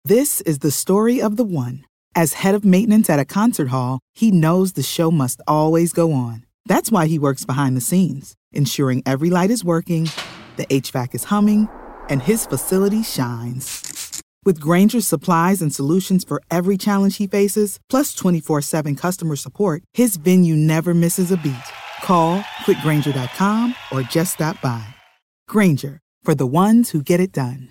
This is the story of the one. As head of maintenance at a concert hall, he knows the show must always go on. That's why he works behind the scenes, ensuring every light is working, the HVAC is humming, and his facility shines. With Grainger's supplies and solutions for every challenge he faces, plus 24/7 customer support, his venue never misses a beat. Call quickgrainger.com or just stop by. Grainger, for the ones who get it done.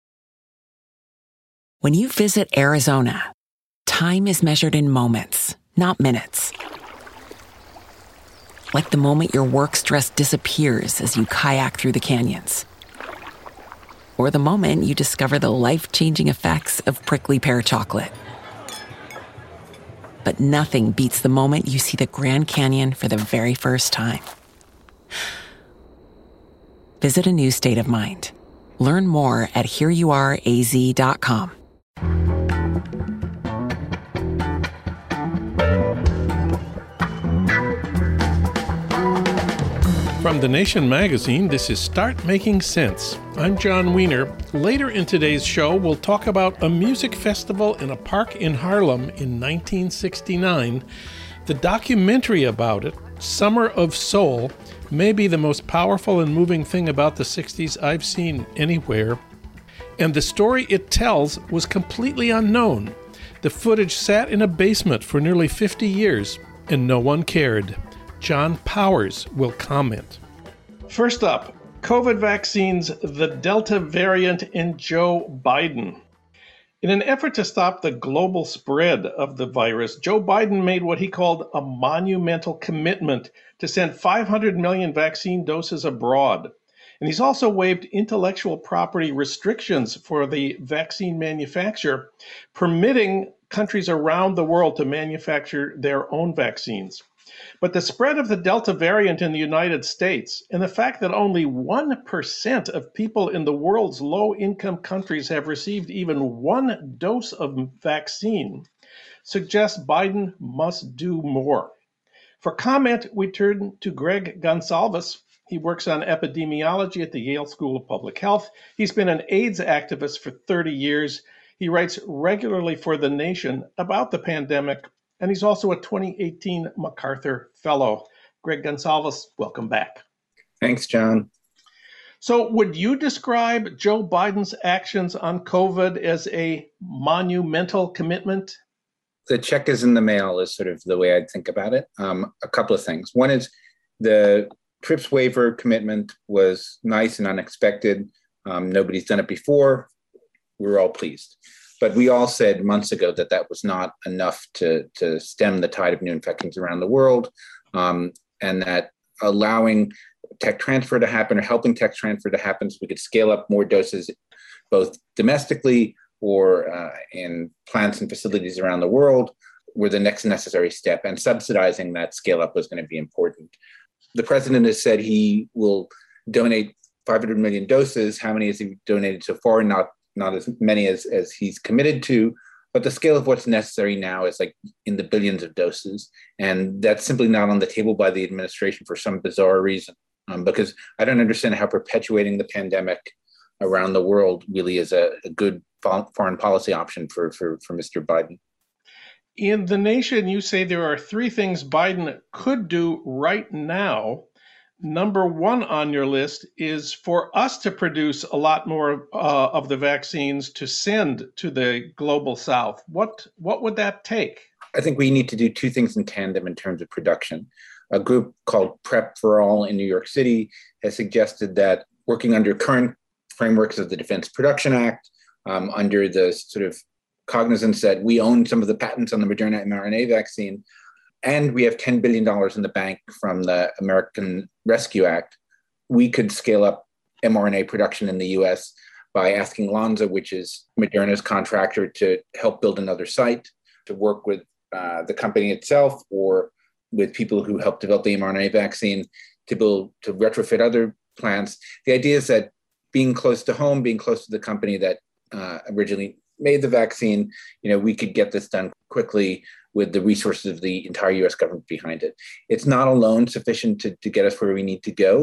When you visit Arizona, time is measured in moments, not minutes. Like the moment your work stress disappears as you kayak through the canyons. Or the moment you discover the life-changing effects of prickly pear chocolate. But nothing beats the moment you see the Grand Canyon for the very first time. Visit a new state of mind. Learn more at hereyouareaz.com. From The Nation magazine, this is Start Making Sense. I'm John Wiener. Later in today's show, we'll talk about a music festival in a park in Harlem in 1969. The documentary about it, Summer of Soul, may be the most powerful and moving thing about the 60s I've seen anywhere. And the story it tells was completely unknown. The footage sat in a basement for nearly 50 years, and no one cared. John Powers will comment. First up, COVID vaccines, the Delta variant, and Joe Biden. In an effort to stop the global spread of the virus, Joe Biden made what he called a monumental commitment to send 500 million vaccine doses abroad. And he's also waived intellectual property restrictions for the vaccine manufacturer, permitting countries around the world to manufacture their own vaccines. But the spread of the Delta variant in the United States and the fact that only 1% of people in the world's low-income countries have received even one dose of vaccine suggests Biden must do more. For comment, we turn to Greg Gonsalves. He works on epidemiology at the Yale School of Public Health. He's been an AIDS activist for 30 years. He writes regularly for The Nation about the pandemic, and he's also a 2018 MacArthur Fellow. Greg Gonsalves, welcome back. Thanks, John. So would you describe Joe Biden's actions on COVID as a monumental commitment? The check is in the mail is sort of the way I'd think about it. A couple of things. One is the TRIPS waiver commitment was nice and unexpected. Nobody's done it before. We were all pleased. But we all said months ago that that was not enough to stem the tide of new infections around the world, and that allowing tech transfer to happen or helping tech transfer to happen so we could scale up more doses both domestically or in plants and facilities around the world were the next necessary step, and subsidizing that scale up was going to be important. The president has said he will donate 500 million doses. How many has he donated so far? Not as many as he's committed to, but the scale of what's necessary now is like in the billions of doses. And that's simply not on the table by the administration for some bizarre reason, because I don't understand how perpetuating the pandemic around the world really is a good foreign policy option for Mr. Biden. In The Nation, you say there are three things Biden could do right now. Number one on your list is for us to produce a lot more of the vaccines to send to the global south. What would that take? I think we need to do two things in tandem in terms of production. A group called Prep for All in New York City has suggested that working under current frameworks of the Defense Production Act, under the sort of cognizance that we own some of the patents on the Moderna mRNA vaccine, and we have $10 billion in the bank from the American Rescue Act, we could scale up mRNA production in the US by asking Lonza, which is Moderna's contractor, to help build another site, to work with the company itself or with people who helped develop the mRNA vaccine to retrofit other plants. The idea is that being close to home, being close to the company that originally made the vaccine, we could get this done quickly with the resources of the entire US government behind it. It's not alone sufficient to get us where we need to go.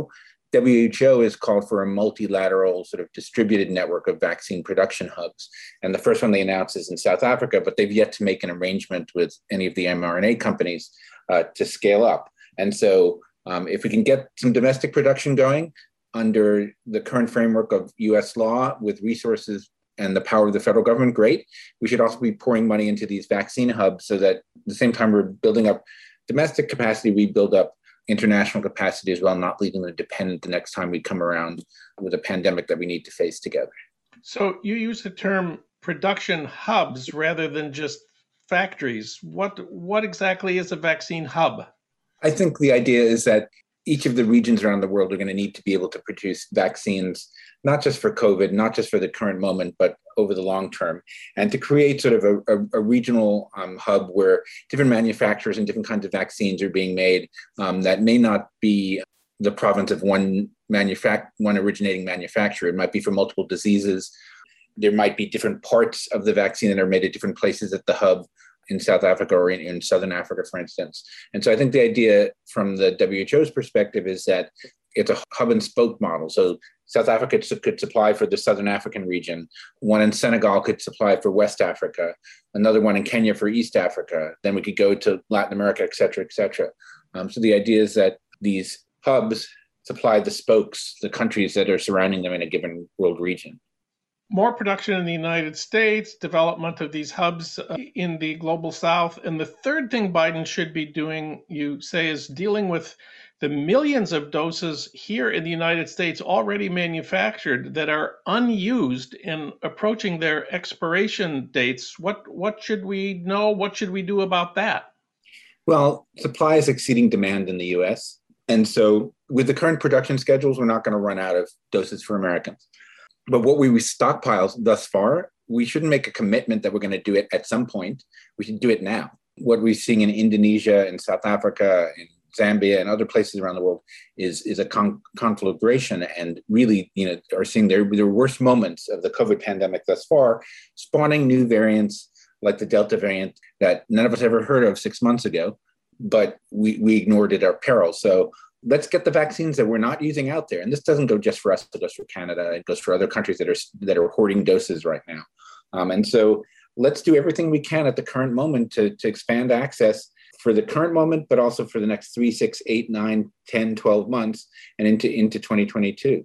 WHO has called for a multilateral sort of distributed network of vaccine production hubs. And the first one they announced is in South Africa, but they've yet to make an arrangement with any of the mRNA companies to scale up. And so if we can get some domestic production going under the current framework of US law with resources and the power of the federal government, great. We should also be pouring money into these vaccine hubs so that at the same time we're building up domestic capacity, we build up international capacity as well, not leaving them dependent the next time we come around with a pandemic that we need to face together. So you use the term production hubs rather than just factories. What exactly is a vaccine hub? I think the idea is that each of the regions around the world are going to need to be able to produce vaccines, not just for COVID, not just for the current moment, but over the long term, and to create sort of a regional hub where different manufacturers and different kinds of vaccines are being made that may not be the province of one originating manufacturer. It might be for multiple diseases. There might be different parts of the vaccine that are made at different places at the hub in South Africa or in Southern Africa, for instance. And so I think the idea from the WHO's perspective is that it's a hub and spoke model. So South Africa could supply for the Southern African region. One in Senegal could supply for West Africa. Another one in Kenya for East Africa. Then we could go to Latin America, et cetera, et cetera. So the idea is that these hubs supply the spokes, the countries that are surrounding them in a given world region. More production in the United States, development of these hubs in the global south. And the third thing Biden should be doing, you say, is dealing with the millions of doses here in the United States already manufactured that are unused and approaching their expiration dates. What should we know? What should we do about that? Well, supply is exceeding demand in the US. And so with the current production schedules, we're not going to run out of doses for Americans. But what we stockpiled thus far, we shouldn't make a commitment that we're going to do it at some point. We should do it now. What we're seeing in Indonesia and South Africa and Zambia and other places around the world is a conflagration, and really, are seeing their worst moments of the COVID pandemic thus far, spawning new variants like the Delta variant that none of us ever heard of 6 months ago, but we ignored it at our peril. So let's get the vaccines that we're not using out there. And this doesn't go just for us, it goes for Canada, it goes for other countries that are hoarding doses right now. And so let's do everything we can at the current moment to expand access for the current moment, but also for the next 3, 6, 8, 9, 10, 12 months and into 2022.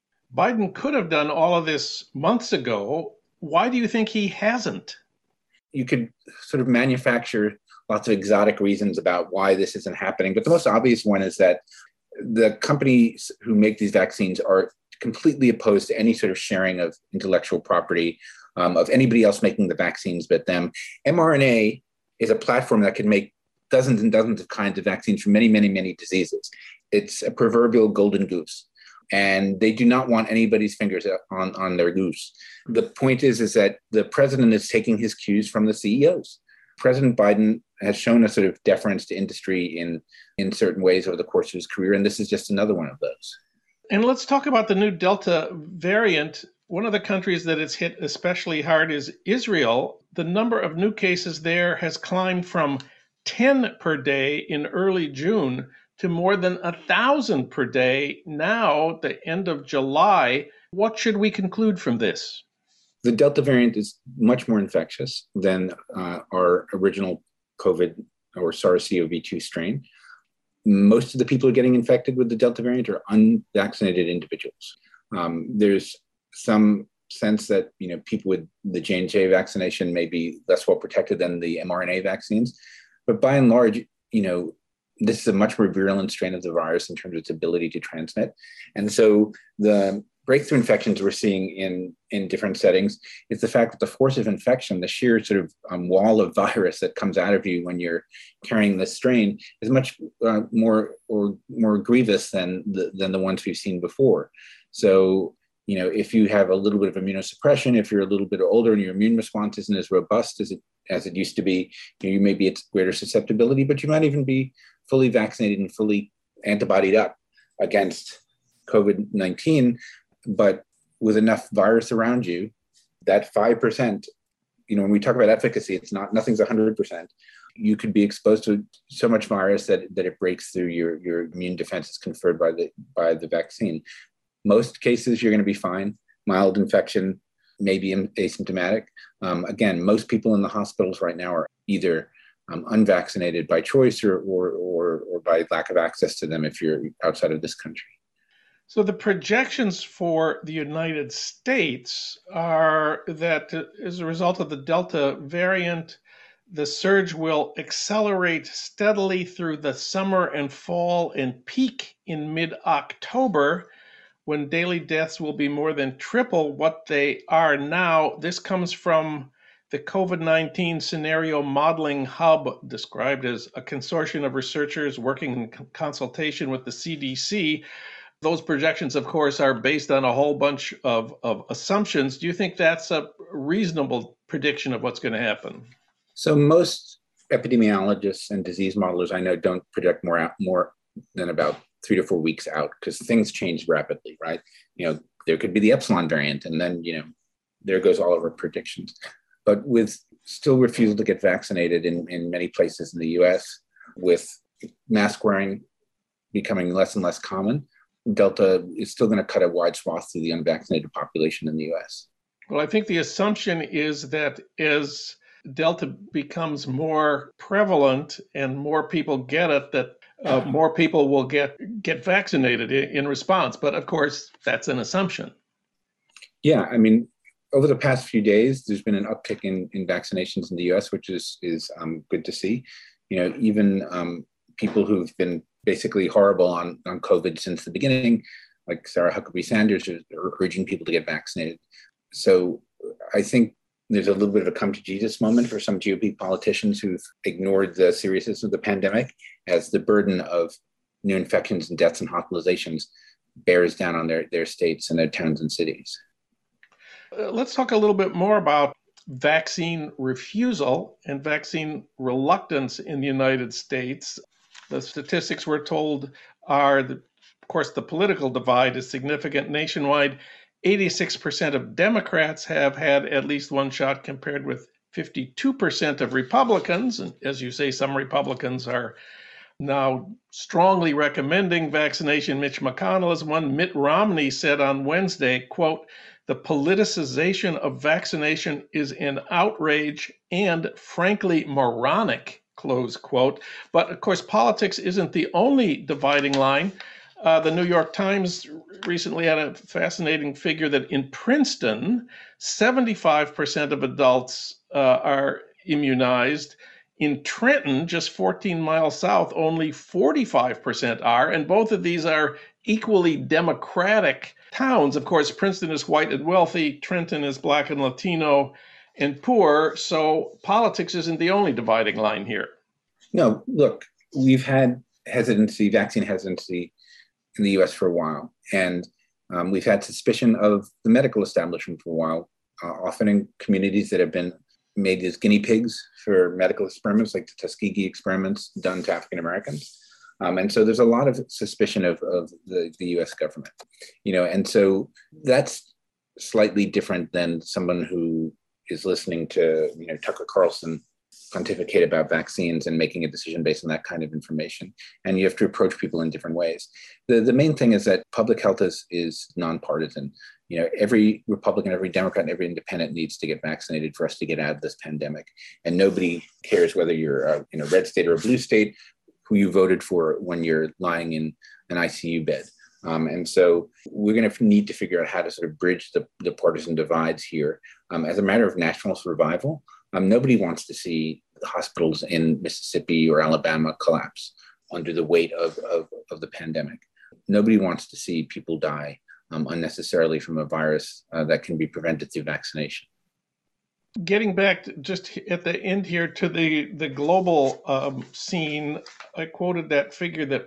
Biden could have done all of this months ago. Why do you think he hasn't? You could sort of manufacture lots of exotic reasons about why this isn't happening. But the most obvious one is that the companies who make these vaccines are completely opposed to any sort of sharing of intellectual property of anybody else making the vaccines but them. mRNA is a platform that can make dozens and dozens of kinds of vaccines for many, many, many diseases. It's a proverbial golden goose. And they do not want anybody's fingers on their goose. The point is that the president is taking his cues from the CEOs. President Biden has shown a sort of deference to industry in certain ways over the course of his career, and this is just another one of those. And let's talk about the new Delta variant. One of the countries that it's hit especially hard is Israel. The number of new cases there has climbed from 10 per day in early June to more than 1,000 per day now, the end of July. What should we conclude from this? The Delta variant is much more infectious than our original COVID or SARS-CoV-2 strain. Most of the people who are getting infected with the Delta variant are unvaccinated individuals. There's some sense that people with the J&J vaccination may be less well protected than the mRNA vaccines, but by and large, this is a much more virulent strain of the virus in terms of its ability to transmit. And so the breakthrough infections we're seeing in different settings is the fact that the force of infection, the sheer sort of wall of virus that comes out of you when you're carrying this strain, is much more grievous than the ones we've seen before. So, if you have a little bit of immunosuppression, if you're a little bit older and your immune response isn't as robust as it used to be, you may be at greater susceptibility, but you might even be fully vaccinated and fully antibodied up against COVID-19. But with enough virus around you, that 5% when we talk about efficacy, nothing's 100%. You could be exposed to so much virus that it breaks through your immune defenses conferred by the vaccine. Most cases, you're going to be fine. Mild infection, maybe asymptomatic. Again, most people in the hospitals right now are either unvaccinated by choice or by lack of access to them if you're outside of this country. So the projections for the United States are that as a result of the Delta variant, the surge will accelerate steadily through the summer and fall and peak in mid-October, when daily deaths will be more than triple what they are now. This comes from the COVID-19 Scenario Modeling Hub, described as a consortium of researchers working in consultation with the CDC. Those projections, of course, are based on a whole bunch of assumptions. Do you think that's a reasonable prediction of what's going to happen? So most epidemiologists and disease modelers I know don't project more than about 3 to 4 weeks out, because things change rapidly, right? There could be the epsilon variant, and then, there goes all of our predictions. But with still refusal to get vaccinated in many places in the US, with mask wearing becoming less and less common, Delta is still going to cut a wide swath through the unvaccinated population in the US. Well, I think the assumption is that as Delta becomes more prevalent and more people get it, that more people will get vaccinated in response. But of course, that's an assumption. Yeah, over the past few days, there's been an uptick in vaccinations in the US, which is good to see. Even people who've been basically horrible on COVID since the beginning, like Sarah Huckabee Sanders, are urging people to get vaccinated. So I think there's a little bit of a come to Jesus moment for some GOP politicians who've ignored the seriousness of the pandemic, as the burden of new infections and deaths and hospitalizations bears down on their states and their towns and cities. Let's talk a little bit more about vaccine refusal and vaccine reluctance in the United States. The statistics we're told are, of course, the political divide is significant nationwide. 86% of Democrats have had at least one shot, compared with 52% of Republicans. And as you say, some Republicans are now strongly recommending vaccination. Mitch McConnell is one. Mitt Romney said on Wednesday, quote, "The politicization of vaccination is an outrage and frankly moronic," close quote. But of course, politics isn't the only dividing line. The New York Times recently had a fascinating figure that in Princeton, 75% of adults are immunized. In Trenton, just 14 miles south, only 45% are. And both of these are equally Democratic towns. Of course, Princeton is white and wealthy. Trenton is Black and Latino and poor. So politics isn't the only dividing line here. No, look, we've had vaccine hesitancy in the US for a while. And we've had suspicion of the medical establishment for a while, often in communities that have been made as guinea pigs for medical experiments, like the Tuskegee experiments done to African Americans. And so there's a lot of suspicion of the US government, and so that's slightly different than someone who is listening to, Tucker Carlson pontificate about vaccines and making a decision based on that kind of information. And you have to approach people in different ways. The main thing is that public health is nonpartisan. Every Republican, every Democrat, and every independent needs to get vaccinated for us to get out of this pandemic. And nobody cares whether you're in a red state or a blue state, who you voted for when you're lying in an ICU bed. And so we're going to need to figure out how to sort of bridge the partisan divides here. As a matter of national survival, nobody wants to see the hospitals in Mississippi or Alabama collapse under the weight of the pandemic. Nobody wants to see people die unnecessarily from a virus that can be prevented through vaccination. Getting back just at the end here to the global scene, I quoted that figure that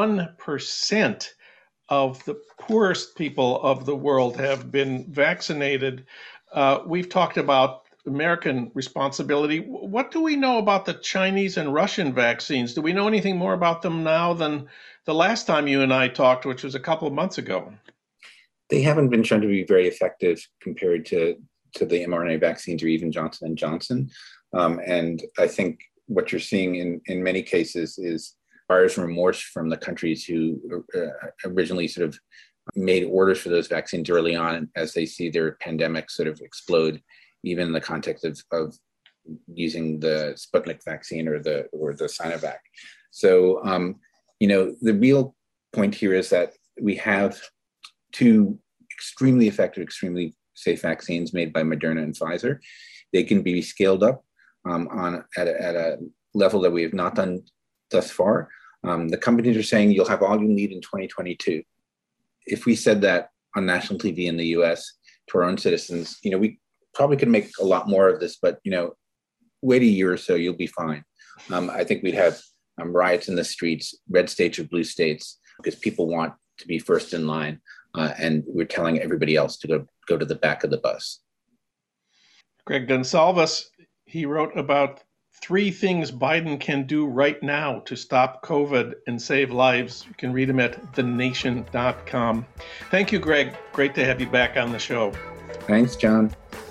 1% of the poorest people of the world have been vaccinated. We've talked about American responsibility. What do we know about the Chinese and Russian vaccines? Do we know anything more about them now than the last time you and I talked, which was a couple of months ago? They haven't been shown to be very effective compared to to the mRNA vaccines or even Johnson & Johnson. And I think what you're seeing in many cases is buyer's remorse from the countries who originally sort of made orders for those vaccines early on as they see their pandemic sort of explode, even in the context of using the Sputnik vaccine or the Sinovac. So, the real point here is that we have two extremely effective, extremely safe vaccines made by Moderna and Pfizer. They can be scaled up at a level that we have not done thus far. The companies are saying you'll have all you need in 2022. If we said that on national TV in the US to our own citizens, we probably could make a lot more of this, but, wait a year or so, you'll be fine. I think we'd have riots in the streets, red states or blue states, because people want to be first in line. And we're telling everybody else to go to the back of the bus. Greg Gonsalves, he wrote about 3 things Biden can do right now to stop COVID and save lives. You can read them at thenation.com. Thank you, Greg. Great to have you back on the show. Thanks, John.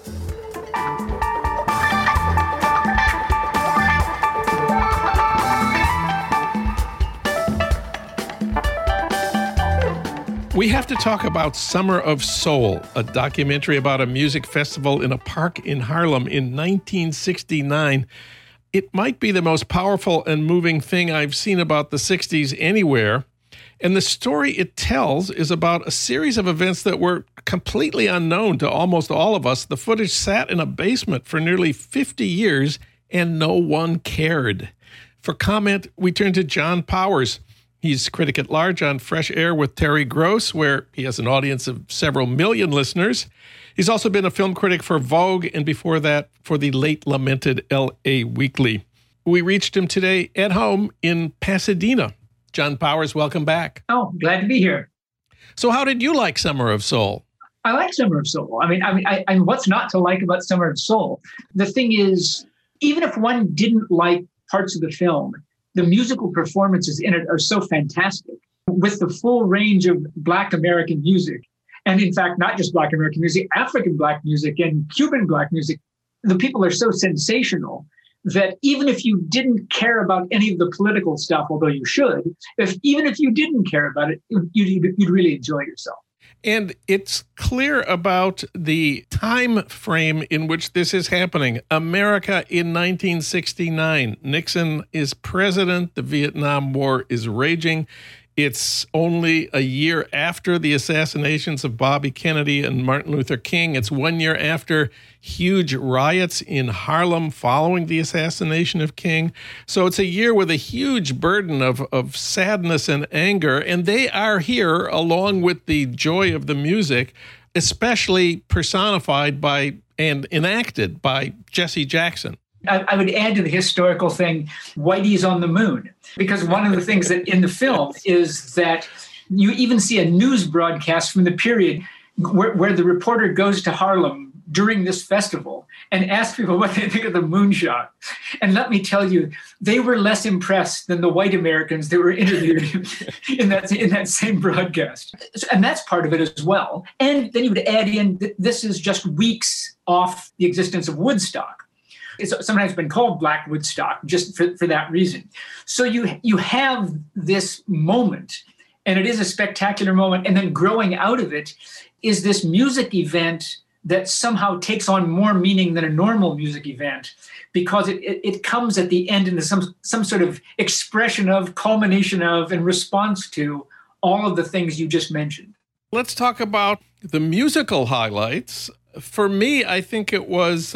We have to talk about Summer of Soul, a documentary about a music festival in a park in Harlem in 1969. It might be the most powerful and moving thing I've seen about the 60s anywhere. And the story it tells is about a series of events that were completely unknown to almost all of us. The footage sat in a basement for nearly 50 years, and no one cared. For comment, we turn to John Powers. He's critic at large on Fresh Air with Terry Gross, where he has an audience of several million listeners. He's also been a film critic for Vogue, and before that, for the late lamented L.A. Weekly. We reached him today at home in Pasadena. John Powers, welcome back. Oh, glad to be here. So how did you like Summer of Soul? I like Summer of Soul. I mean, what's not to like about Summer of Soul? The thing is, even if one didn't like parts of the film, the musical performances in it are so fantastic, with the full range of Black American music. And in fact, not just Black American music, African Black music and Cuban Black music. The people are so sensational that even if you didn't care about any of the political stuff, although you should, even if you didn't care about it, you'd really enjoy yourself. And it's clear about the time frame in which this is happening. America in 1969. Nixon is president. The Vietnam War is raging. It's only a year after the assassinations of Bobby Kennedy and Martin Luther King. It's 1 year after huge riots in Harlem following the assassination of King. So it's a year with a huge burden of sadness and anger. And they are here along with the joy of the music, especially personified by and enacted by Jesse Jackson. I would add to the historical thing, Whitey's on the Moon, because one of the things that in the film is that you even see a news broadcast from the period where the reporter goes to Harlem during this festival and asks people what they think of the moonshot. And let me tell you, they were less impressed than the white Americans that were interviewed in that same broadcast. And that's part of it as well. And then you would add in that this is just weeks off the existence of Woodstock. It's sometimes been called Black Woodstock just for that reason. So you have this moment, and it is a spectacular moment. And then growing out of it is this music event that somehow takes on more meaning than a normal music event, because it comes at the end into some sort of expression of, culmination of, and response to all of the things you just mentioned. Let's talk about the musical highlights. For me, I think it was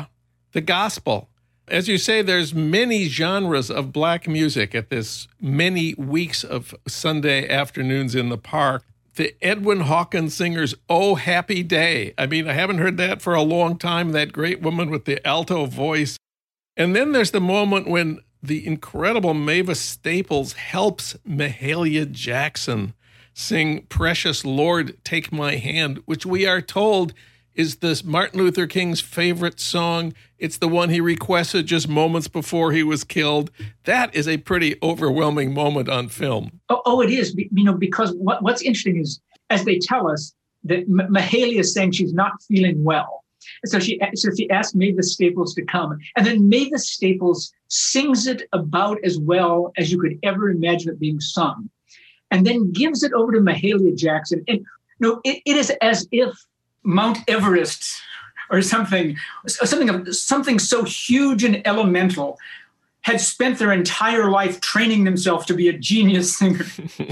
the gospel. As you say, there's many genres of Black music at this many weeks of Sunday afternoons in the park. The Edwin Hawkins singers, Oh Happy Day. I mean, I haven't heard that for a long time, that great woman with the alto voice. And then there's the moment when the incredible Mavis Staples helps Mahalia Jackson sing Precious Lord, Take My Hand, which we are told is this Martin Luther King's favorite song. It's the one he requested just moments before he was killed. That is a pretty overwhelming moment on film. Oh, it is. Because what's interesting is, as they tell us, that Mahalia is saying she's not feeling well. And so she asked Mavis Staples to come. And then Mavis Staples sings it about as well as you could ever imagine it being sung. And then gives it over to Mahalia Jackson. And it is as if Mount Everest or something so huge and elemental had spent their entire life training themselves to be a genius singer.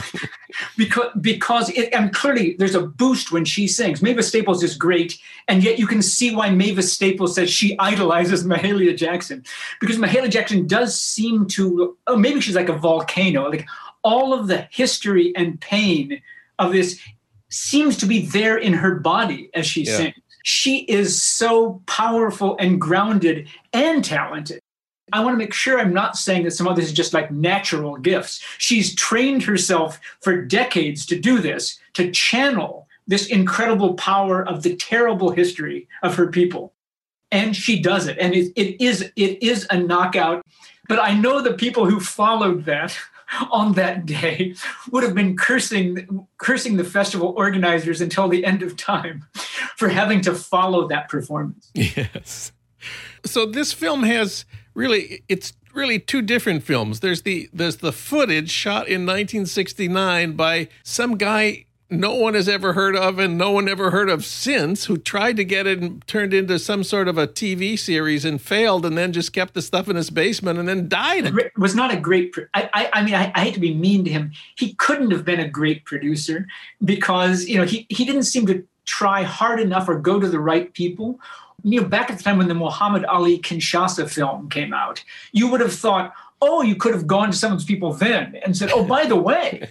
because and clearly there's a boost when she sings. Mavis Staples is great, and yet you can see why Mavis Staples says she idolizes Mahalia Jackson, because Mahalia Jackson does seem to, maybe she's like a volcano, like all of the history and pain of this seems to be there in her body as she sings. She is so powerful and grounded and talented. I want to make sure I'm not saying that some of this is just like natural gifts. She's trained herself for decades to do this, to channel this incredible power of the terrible history of her people. And she does it. And it is a knockout. But I know the people who followed that on that day would have been cursing the festival organizers until the end of time for having to follow that performance. Yes. So this film has it's really two different films. There's the footage shot in 1969 by some guy no one has ever heard of and no one ever heard of since, who tried to get it and turned into some sort of a TV series and failed, and then just kept the stuff in his basement and then died. It was not a great, I hate to be mean to him. He couldn't have been a great producer because, he didn't seem to try hard enough or go to the right people. Back at the time when the Muhammad Ali Kinshasa film came out, you would have thought, you could have gone to some of those people then and said, by the way,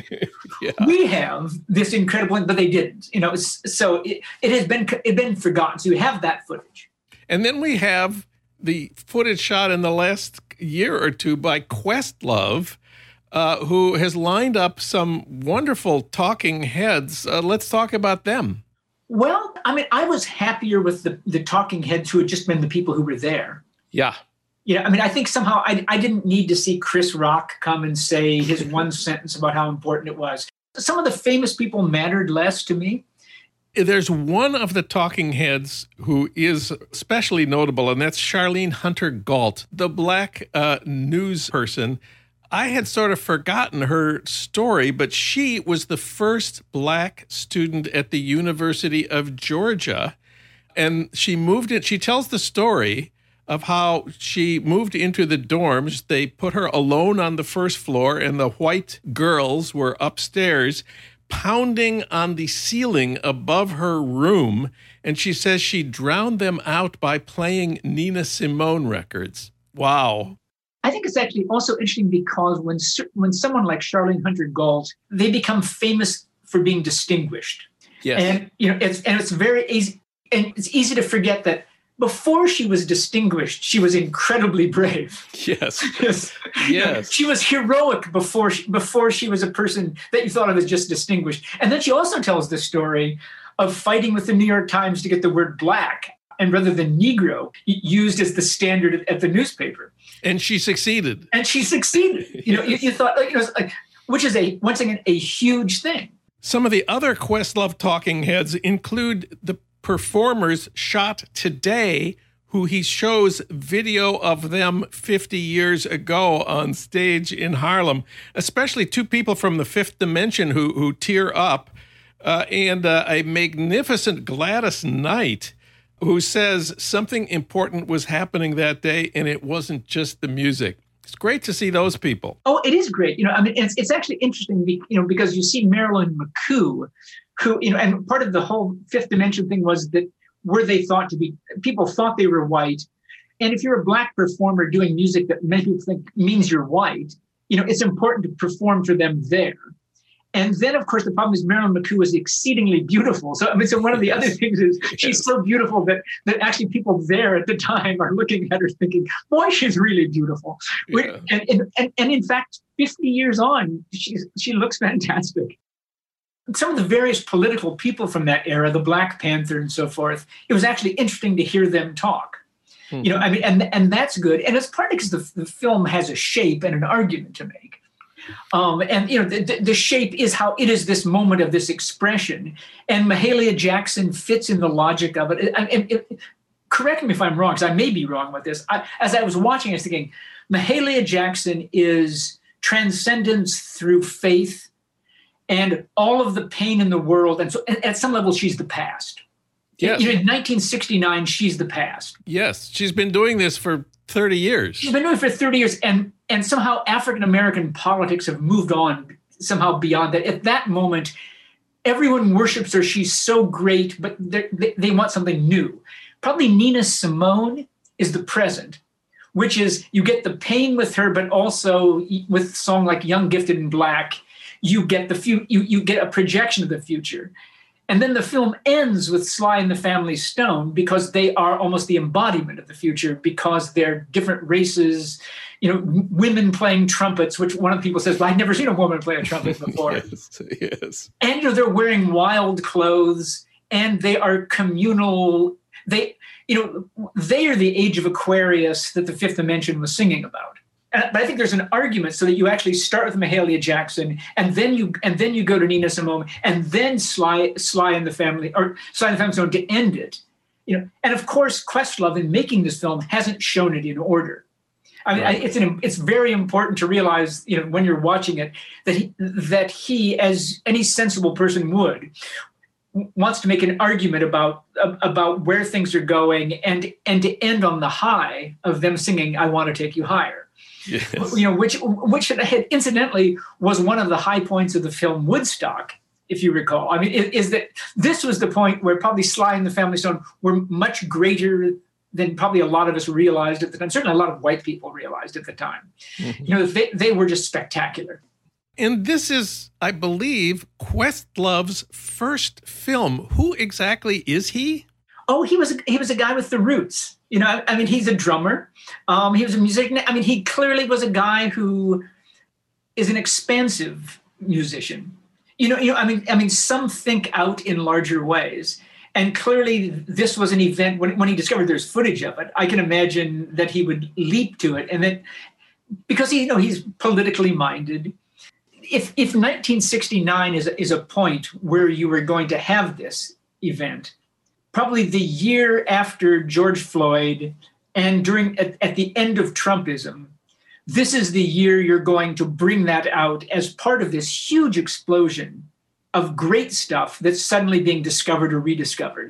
we have this incredible, but they didn't, so it had been forgotten. So you have that footage. And then we have the footage shot in the last year or two by Questlove, who has lined up some wonderful talking heads. Let's talk about them. Well, I was happier with the talking heads who had just been the people who were there. Yeah. I think somehow I didn't need to see Chris Rock come and say his one sentence about how important it was. Some of the famous people mattered less to me. There's one of the talking heads who is especially notable, and that's Charlene Hunter Gault, the black news person. I had sort of forgotten her story, but she was the first black student at the University of Georgia. And she moved in. She tells the story of how she moved into the dorms. They put her alone on the first floor, and the white girls were upstairs pounding on the ceiling above her room. And she says she drowned them out by playing Nina Simone records. Wow. I think it's actually also interesting because when someone like Charlene Hunter Gault, they become famous for being distinguished. Yes. And it's very easy, and it's easy to forget that before she was distinguished, she was incredibly brave. Yes. Yes. She was heroic before she was a person that you thought of as just distinguished. And then she also tells the story of fighting with the New York Times to get the word black, and rather than Negro, used as the standard at the newspaper. And she succeeded. You thought, which is once again a huge thing. Some of the other Questlove talking heads include the performers shot today, who he shows video of them 50 years ago on stage in Harlem, especially two people from the Fifth Dimension who tear up, and a magnificent Gladys Knight, who says something important was happening that day, and it wasn't just the music. It's great to see those people. Oh, it is great. It's actually interesting, because you see Marilyn McCoo, who, and part of the whole Fifth Dimension thing was that people thought they were white. And if you're a black performer doing music that many people think means you're white, it's important to perform for them there. And then, of course, the problem is Marilyn McCoo is exceedingly beautiful. So one of the other things is she's so beautiful that actually people there at the time are looking at her thinking, boy, she's really beautiful. Yeah. And in fact, 50 years on, she looks fantastic. Some of the various political people from that era, the Black Panther and so forth, it was actually interesting to hear them talk. Mm-hmm. And that's good. And it's partly because the film has a shape and an argument to make. And the shape is how it is this moment of this expression. And Mahalia Jackson fits in the logic of it. Correct me if I'm wrong, because I may be wrong with this. As I was watching, I was thinking, Mahalia Jackson is transcendence through faith and all of the pain in the world. And so at some level, she's the past. Yes. In 1969, she's the past. Yes, she's been doing this for 30 years. She's been doing it for 30 years, and somehow African-American politics have moved on somehow beyond that. At that moment, everyone worships her. She's so great, but they want something new. Probably Nina Simone is the present, which is you get the pain with her, but also with a song like Young, Gifted, and Black, you get you get a projection of the future. And then the film ends with Sly and the Family Stone because they are almost the embodiment of the future because they're different races, women playing trumpets, which one of the people says, well, I've never seen a woman play a trumpet before. Yes. And they're wearing wild clothes and they are communal. They are the age of Aquarius that the Fifth Dimension was singing about. But I think there's an argument so that you actually start with Mahalia Jackson, and then you go to Nina Simone, and then Sly and the Family Stone to end it. And of course, Questlove in making this film hasn't shown it in order. I mean, right. It's very important to realize, when you're watching it, that he, as any sensible person would, wants to make an argument about where things are going, and to end on the high of them singing "I Want to Take You Higher." Yes. Which incidentally was one of the high points of the film Woodstock, if you recall. I mean, is that this was the point where probably Sly and the Family Stone were much greater than probably a lot of us realized at the time. Certainly a lot of white people realized at the time. Mm-hmm. They were just spectacular. And this is, I believe, Questlove's first film. Who exactly is he? Oh, he was a guy with the roots. I mean, he's a drummer. He was a musician. I mean, he clearly was a guy who is an expansive musician. I mean, some think out in larger ways. And clearly this was an event when he discovered there's footage of it. I can imagine that he would leap to it. And then because he's politically minded. If 1969 is a point where you were going to have this event, probably the year after George Floyd and at the end of Trumpism, this is the year you're going to bring that out as part of this huge explosion of great stuff that's suddenly being discovered or rediscovered.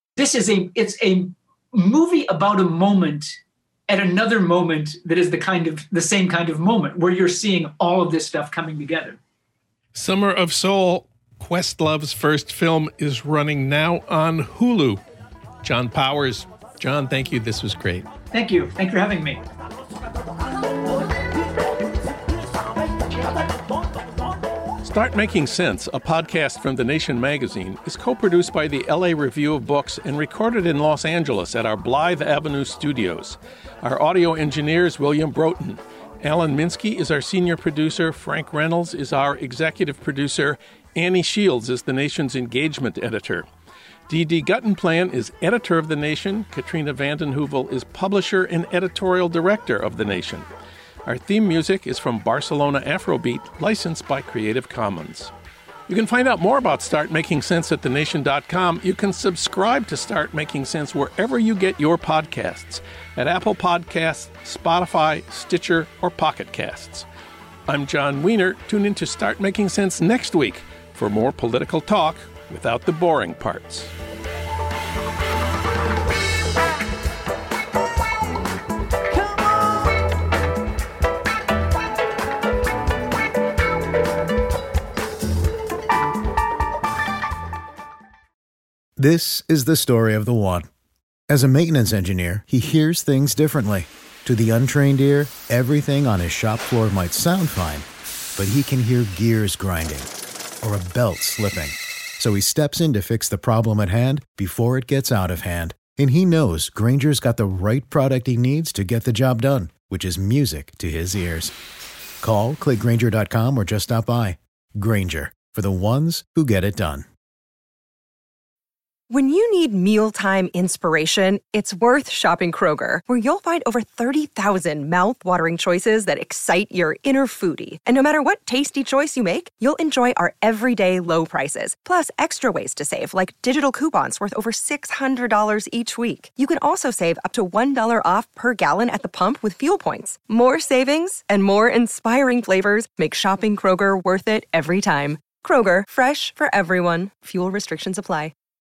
It's a movie about a moment at another moment that is the same kind of moment where you're seeing all of this stuff coming together. Summer of Soul, Questlove's first film, is running now on Hulu. John Powers. John, thank you. This was great. Thank you. Thank you for having me. Start Making Sense, a podcast from The Nation magazine, is co-produced by the LA Review of Books and recorded in Los Angeles at our Blythe Avenue studios. Our audio engineer is William Broughton. Alan Minsky is our senior producer. Frank Reynolds is our executive producer. Annie Shields is The Nation's engagement editor. D.D. Guttenplan is editor of The Nation. Katrina vanden Heuvel is publisher and editorial director of The Nation. Our theme music is from Barcelona Afrobeat, licensed by Creative Commons. You can find out more about Start Making Sense at thenation.com. You can subscribe to Start Making Sense wherever you get your podcasts, at Apple Podcasts, Spotify, Stitcher, or Pocket Casts. I'm John Wiener. Tune in to Start Making Sense next week for more political talk without the boring parts. This is the story of the one. As a maintenance engineer, he hears things differently. To the untrained ear, everything on his shop floor might sound fine, but he can hear gears grinding or a belt slipping. So he steps in to fix the problem at hand before it gets out of hand. And he knows Grainger's got the right product he needs to get the job done, which is music to his ears. Call, click Grainger.com, or just stop by. Grainger, for the ones who get it done. When you need mealtime inspiration, it's worth shopping Kroger, where you'll find over 30,000 mouth-watering choices that excite your inner foodie. And no matter what tasty choice you make, you'll enjoy our everyday low prices, plus extra ways to save, like digital coupons worth over $600 each week. You can also save up to $1 off per gallon at the pump with fuel points. More savings and more inspiring flavors make shopping Kroger worth it every time. Kroger, fresh for everyone. Fuel restrictions apply.